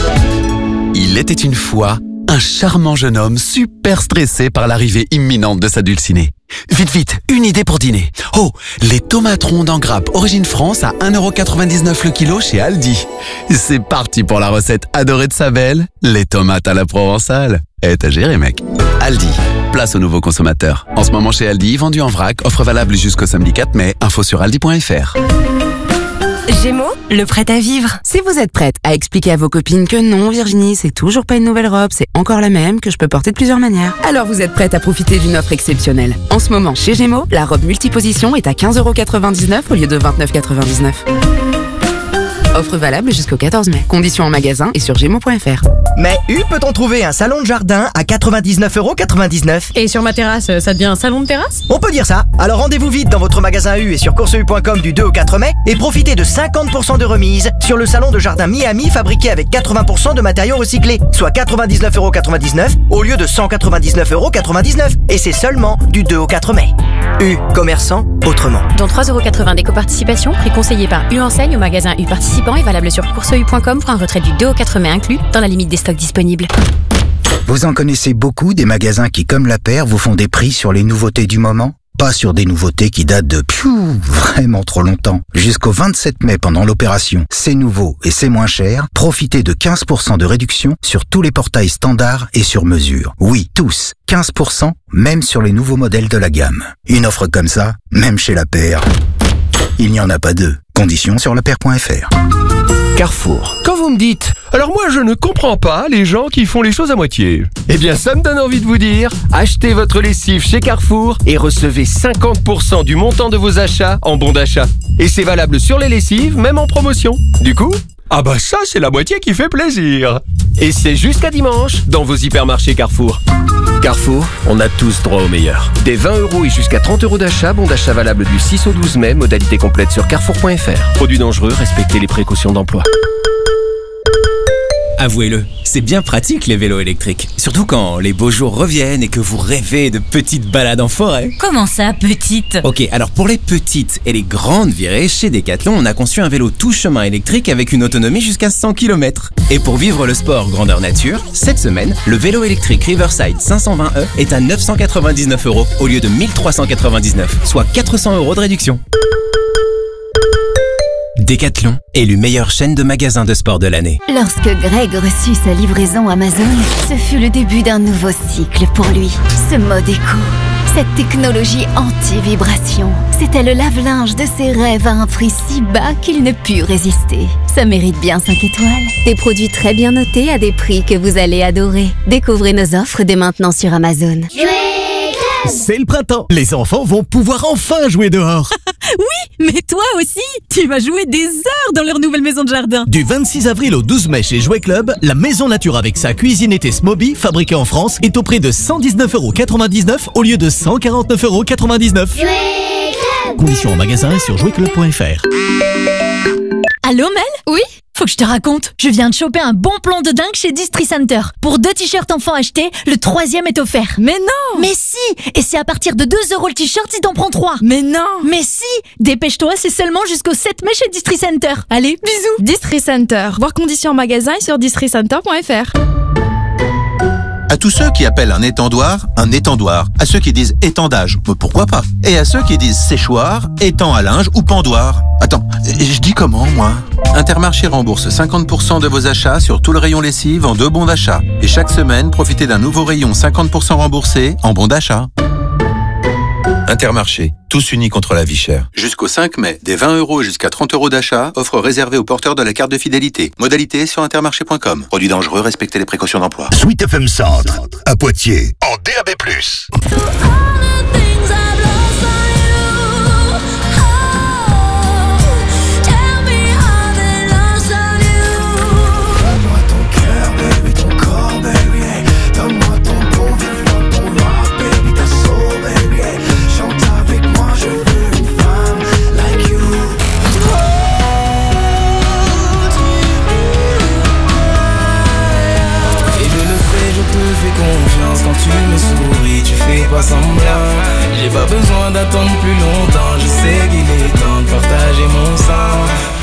Il était une fois un charmant jeune homme super stressé par l'arrivée imminente de sa dulcinée. Vite, vite, une idée pour dîner. Oh, les tomates rondes en grappe origine France à 1,99 € le kilo chez Aldi. C'est parti pour la recette adorée de sa belle, les tomates à la provençale. T'as géré, mec. Aldi, place aux nouveaux consommateurs. En ce moment chez Aldi, vendu en vrac, offre valable jusqu'au samedi 4 mai, info sur aldi.fr. Gémeaux, le prêt à vivre. Si vous êtes prête à expliquer à vos copines que non, Virginie, c'est toujours pas une nouvelle robe, c'est encore la même, que je peux porter de plusieurs manières, alors vous êtes prête à profiter d'une offre exceptionnelle. En ce moment, chez Gémeaux, la robe multiposition est à 15,99 € au lieu de 29,99 €. Offre valable jusqu'au 14 mai. Conditions en magasin et sur gémeaux.fr. Mais U peut-on trouver un salon de jardin à 99,99 €? Et sur ma terrasse, ça devient un salon de terrasse? On peut dire ça. Alors rendez-vous vite dans votre magasin U et sur courseu.com du 2 au 4 mai et profitez de 50% de remise sur le salon de jardin Miami fabriqué avec 80% de matériaux recyclés, soit 99,99 € au lieu de 199,99 €. Et c'est seulement du 2 au 4 mai. U, commerçant autrement. Dont 3,80 € d'éco-participation, prix conseillé par U Enseigne au magasin U participant est valable sur courseu.com pour un retrait du 2 au 4 mai inclus dans la limite des stocks disponibles. Vous en connaissez beaucoup des magasins qui, comme la paire, vous font des prix sur les nouveautés du moment? Pas sur des nouveautés qui datent de vraiment trop longtemps. Jusqu'au 27 mai pendant l'opération C'est nouveau et c'est moins cher, profitez de 15% de réduction sur tous les portails standards et sur mesure. Oui, tous. 15%, même sur les nouveaux modèles de la gamme. Une offre comme ça, même chez la paire, il n'y en a pas deux. Conditions sur lapaire.fr. Carrefour. Quand vous me dites « Alors moi je ne comprends pas les gens qui font les choses à moitié », eh bien ça me donne envie de vous dire « Achetez votre lessive chez Carrefour et recevez 50% du montant de vos achats en bon d'achat. Et c'est valable sur les lessives, même en promotion. Du coup, ah bah ça c'est la moitié qui fait plaisir. Et c'est jusqu'à dimanche dans vos hypermarchés Carrefour. Carrefour, on a tous droit au meilleur. Des 20 € et jusqu'à 30 € d'achat, bon d'achat valable du 6 au 12 mai, modalité complète sur carrefour.fr. Produits dangereux, respectez les précautions d'emploi. Avouez-le, c'est bien pratique les vélos électriques. Surtout quand les beaux jours reviennent et que vous rêvez de petites balades en forêt. Comment ça, petite? Ok, alors pour les petites et les grandes virées, chez Decathlon, on a conçu un vélo tout chemin électrique avec une autonomie jusqu'à 100 km. Et pour vivre le sport grandeur nature, cette semaine, le vélo électrique Riverside 520e est à 999 € au lieu de 1399, soit 400 € de réduction. Decathlon, élu meilleure chaîne de magasins de sport de l'année. Lorsque Greg reçut sa livraison Amazon, ce fut le début d'un nouveau cycle pour lui. Ce mode éco, cette technologie anti-vibration, c'était le lave-linge de ses rêves à un prix si bas qu'il ne put résister. Ça mérite bien 5 étoiles. Des produits très bien notés à des prix que vous allez adorer. Découvrez nos offres dès maintenant sur Amazon. C'est le printemps. Les enfants vont pouvoir enfin jouer dehors. Oui, mais toi aussi, tu vas jouer des heures dans leur nouvelle maison de jardin. Du 26 avril au 12 mai chez Jouet Club, la maison nature avec sa cuisine été Smoby, fabriquée en France, est au prix de 119,99 € au lieu de 149,99 €. Conditions en magasin et sur jouetclub.fr. Allô Mel? Oui? Faut que je te raconte, je viens de choper un bon plan de dingue chez Distri Center. Pour 2 t-shirts enfants achetés, le 3e est offert. Mais non! Mais si! Et c'est à partir de 2 € le t-shirt si t'en prends 3. Mais non! Mais si! Dépêche-toi, c'est seulement jusqu'au 7 mai chez Distri Center. Allez, bisous! Distri Center. Voir conditions en magasin et sur districenter.fr. À tous ceux qui appellent un étendoir. À ceux qui disent étendage, pourquoi pas? Et à ceux qui disent séchoir, étang à linge ou pendoir. Attends, je dis comment, moi? Intermarché rembourse 50% de vos achats sur tout le rayon lessive en 2 bons d'achat. Et chaque semaine, profitez d'un nouveau rayon 50% remboursé en bons d'achat. Intermarché, tous unis contre la vie chère. Jusqu'au 5 mai, des 20 € jusqu'à 30 € d'achat, offre réservée aux porteurs de la carte de fidélité. Modalité sur intermarché.com. Produits dangereux, respectez les précautions d'emploi. Sweet FM Centre, à Poitiers, en DAB+. semblant. J'ai pas besoin d'attendre plus longtemps. Je sais qu'il est temps de partager mon sang.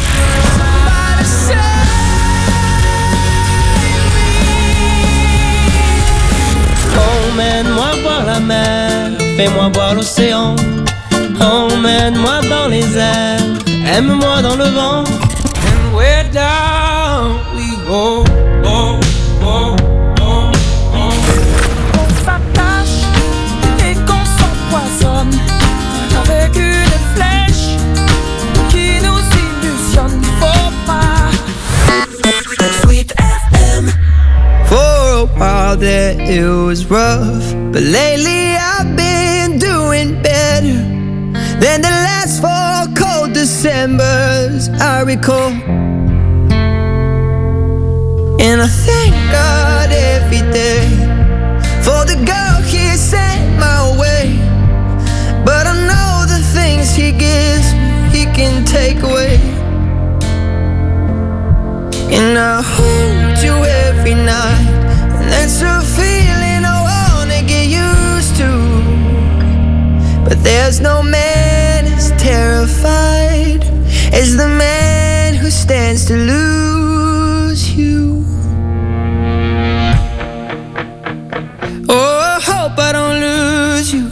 Emmène-moi voir la mer, fais-moi voir l'océan. Emmène-moi dans les airs, aime-moi dans le vent. And where down we go, oh, oh, oh, oh. On s'attache et qu'on s'empoisonne avec une flèche qui nous illusionne. Faut pas. Sweet FM. For a while there it was rough, but lately I've been doing better than the last 4 cold Decembers I recall. And I thank God every day for the girl He sent my way. But I know the things He gives me, He can take away. And I hold you every night, and that's a feeling I wanna get used to. But there's no man as terrified as the man who stands to lose you. Oh, I hope I don't lose you.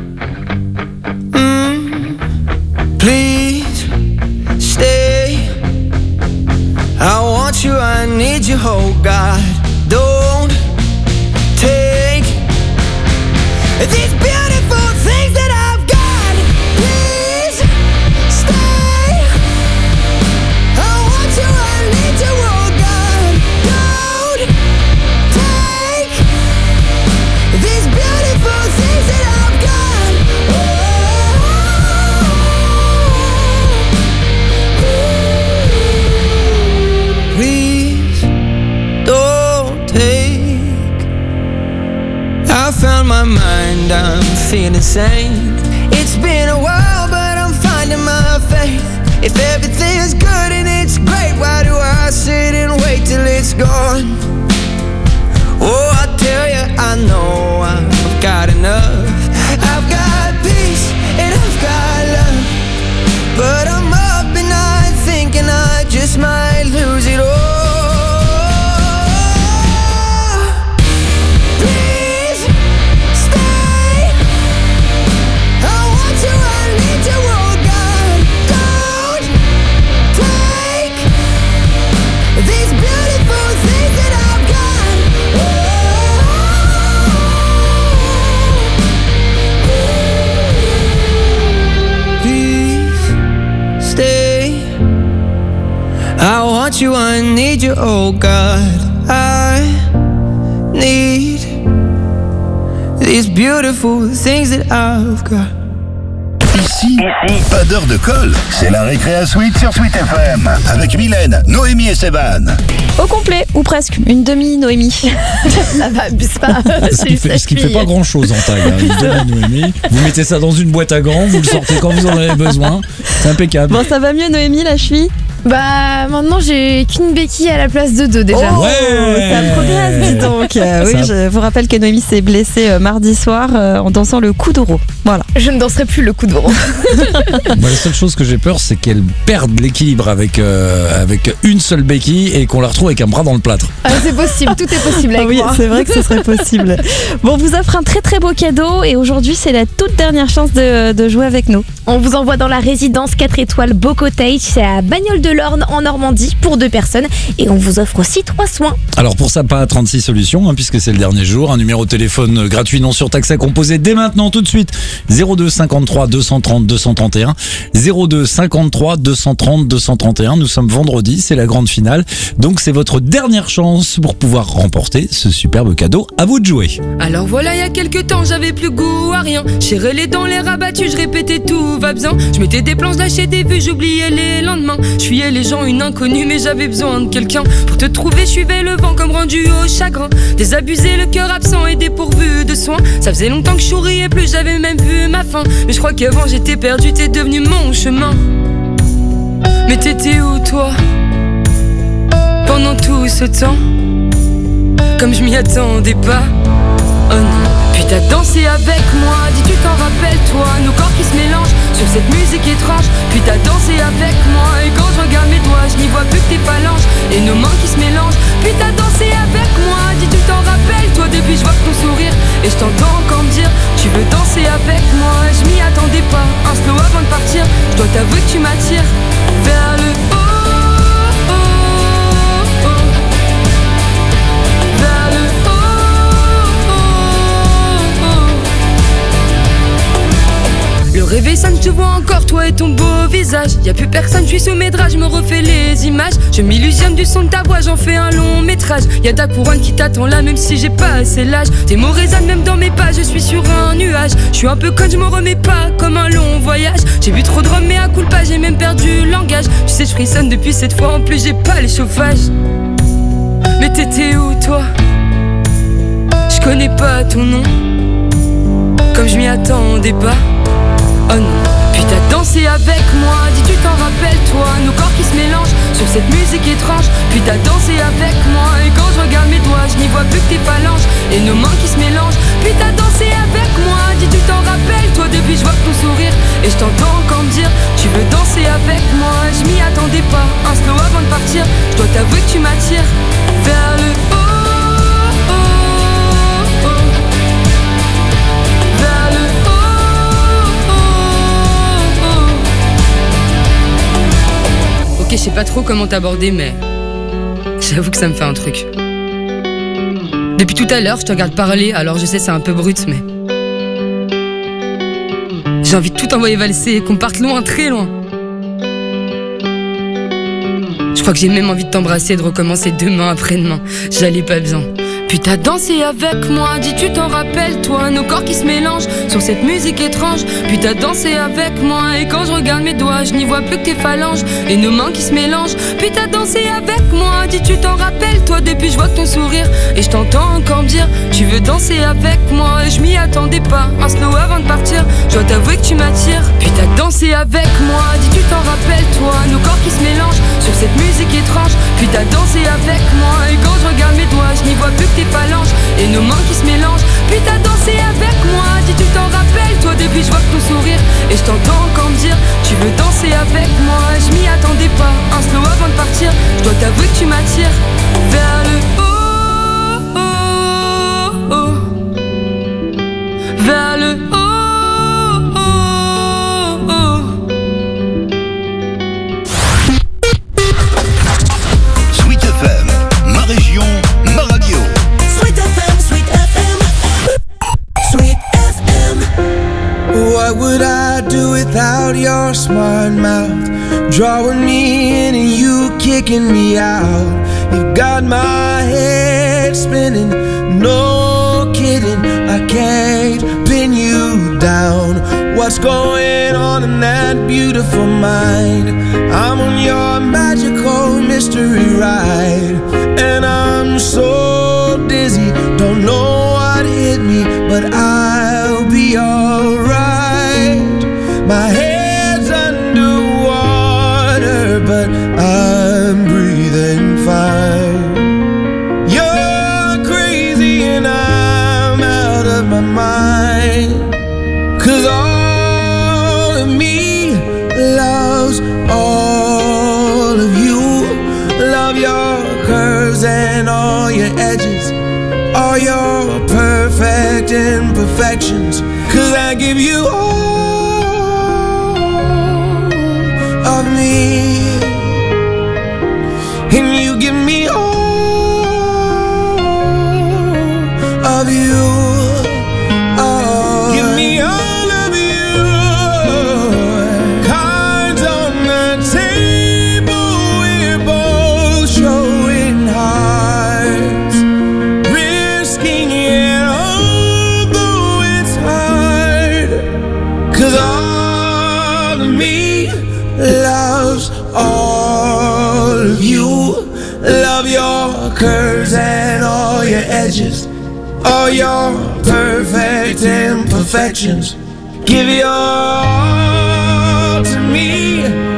Please stay. I want you, I need you, oh God. Don't take these beautiful things that I've got. Please stay. I want you, I need you, oh God. Don't take these beautiful things that I've got. Please don't take. I found my mind, I'm feeling sane. It's been a while, but I'm finding my faith. If everything's good and it's great, why do I sit and wait till it's gone? Oh, I tell you, I know I've got enough. I've got peace and I've got love, but I'm up and I'm thinking I just might lose it all. Please stay. I want you, I need you, oh God. Don't take these beautiful things that I've got. Please stay. I want you, I need you, oh God. I need these beautiful things that I've got. Ici, pas d'heure de colle. C'est la récré à Sweet sur Sweet FM. Avec Mylène, Noémie et Sévan. Au complet, ou presque, une demi-Noémie. Ça va, abuse pas. Ce qui fait pas grand chose en taille, hein, une demi-Noémie. Vous mettez ça dans une boîte à gants, vous le sortez quand vous en avez besoin. C'est impeccable. Bon, ça va mieux Noémie, la cheville? Bah maintenant j'ai qu'une béquille à la place de 2 déjà. Oh, ouais, ça progresse, dis donc. Oui, je vous rappelle que Noémie s'est blessée mardi soir en dansant le coup d'euro. Voilà. Je ne danserai plus le coup d'euro. Moi, la seule chose que j'ai peur, c'est qu'elle perde l'équilibre avec une seule béquille et qu'on la retrouve avec un bras dans le plâtre. Ah, c'est possible, tout est possible avec moi. Oui, c'est vrai que ce serait possible. Bon, on vous offre un très très beau cadeau et aujourd'hui c'est la toute dernière chance de jouer avec nous. On vous envoie dans la résidence 4 étoiles Beau Cottage, c'est à Bagnoles-de-l'Orne en Normandie pour 2 personnes et on vous offre aussi 3 soins. Alors pour ça, pas 36 solutions puisque c'est le dernier jour. Un numéro de téléphone gratuit non surtaxé à composer dès maintenant tout de suite. 02 53 230 231 02 53 230 231. Nous sommes vendredi, c'est la grande finale. Donc c'est votre dernière chance pour pouvoir remporter ce superbe cadeau. À vous de jouer. Alors voilà, il y a quelques temps, j'avais plus goût à rien. J'ai les dents, les rabattus, je répétais tout va bien. Je mettais des plans, je lâchais des vues, j'oubliais les lendemains. Je fuyais les gens, une inconnue, mais j'avais besoin de quelqu'un. Pour te trouver, je suivais le vent comme rendu au chagrin. Désabusé, le cœur absent et dépourvu de soins. Ça faisait longtemps que je souriais plus, j'avais même vu ma fin. Mais je crois qu'avant j'étais perdu, t'es devenu mon chemin. Mais t'étais où toi pendant tout ce temps? Comme je m'y attendais pas. Oh non, putain. t'as dansé avec moi, dis tu t'en rappelles toi, nos corps qui se mélangent sur cette musique étrange. Puis t'as dansé avec moi, et quand je regarde mes doigts, je n'y vois plus que tes phalanges et nos mains qui se mélangent. Puis t'as dansé avec moi, dis tu t'en rappelles toi, depuis je vois ton sourire et je t'entends encore me dire tu veux danser avec moi. Je m'y attendais pas, un slow avant de partir, je dois t'avouer que tu m'attires vers le haut. Le réveil sonne, je te vois encore, toi et ton beau visage. Y'a plus personne, je suis sous mes draps, je me refais les images. Je m'illusionne du son de ta voix, j'en fais un long métrage. Y'a ta couronne qui t'attend là, même si j'ai pas assez l'âge. Tes mots résonnent même dans mes pas, je suis sur un nuage. Je suis un peu conne, je m'en remets pas, comme un long voyage. J'ai bu trop de rhum, mais à coup pas, j'ai même perdu le langage. Tu sais, je frissonne depuis cette fois, en plus j'ai pas les chauffages. Mais t'étais où toi? Je connais pas ton nom, comme je m'y attendais pas. Oh non, puis t'as dansé avec moi, dis tu t'en rappelles toi, nos corps qui se mélangent sur cette musique étrange. Puis t'as dansé avec moi, et quand je regarde mes doigts, je n'y vois plus que tes phalanges et nos mains qui se mélangent. Puis t'as dansé avec moi, dis tu t'en rappelles toi, depuis je vois ton sourire et je t'entends encore me dire tu veux danser avec moi. Je m'y attendais pas, un slow avant de partir, je dois t'avouer que tu m'attires vers le haut. Ok, je sais pas trop comment t'aborder, mais j'avoue que ça me fait un truc. Depuis tout à l'heure, je te regarde parler, alors je sais c'est un peu brut, mais j'ai envie de tout envoyer valser et qu'on parte loin, très loin. Je crois que j'ai même envie de t'embrasser et de recommencer demain après-demain. J'allais pas bien. Puis t'as dansé avec moi, dis tu t'en rappelles toi, nos corps qui se mélangent sur cette musique étrange. Puis t'as dansé avec moi, et quand je regarde mes doigts, je n'y vois plus que tes phalanges et nos mains qui se mélangent. Puis t'as dansé avec moi, dis tu t'en rappelles toi, depuis je vois ton sourire et je t'entends encore me dire tu veux danser avec moi. Et je m'y attendais pas, un slow avant de partir, je dois t'avouer que tu m'attires. Puis t'as dansé avec moi, dis tu t'en rappelles toi, nos corps qui se mélangent sur cette musique étrange. Puis t'as dansé avec moi, et quand je regarde mes doigts, je n'y vois plus que tes phalanges et nos mains qui se mélangent. Puis t'as dansé avec moi, dis tu t'en rappelles toi, depuis je vois ton sourire et je t'entends encore me dire tu veux danser avec moi. Je m'y attendais pas, un slow avant de partir, je dois t'avouer que tu m'attires vers le haut, vers le haut. Sweet FM, ma région, ma radio. What would I do without your smart mouth? Drawing me in and you kicking me out. You've got my head spinning, no kidding. I can't pin you down. What's going on in that beautiful mind? I'm on your magical mystery ride, and I'm so dizzy, don't know what hit me, but I'll be alright. My head's underwater, but I'm breathing fine. You're crazy and I'm out of my mind, 'cause all of me loves all of you. Love your curves and all your edges, all your perfect imperfections, 'cause I give you all of me, and you give me all of you. Give me all of you. Cards on the table, we're both showing hearts, risking it although it's hard, 'cause all of me loves all of you. Love your curves and all your edges, all your perfect imperfections. Give your all to me,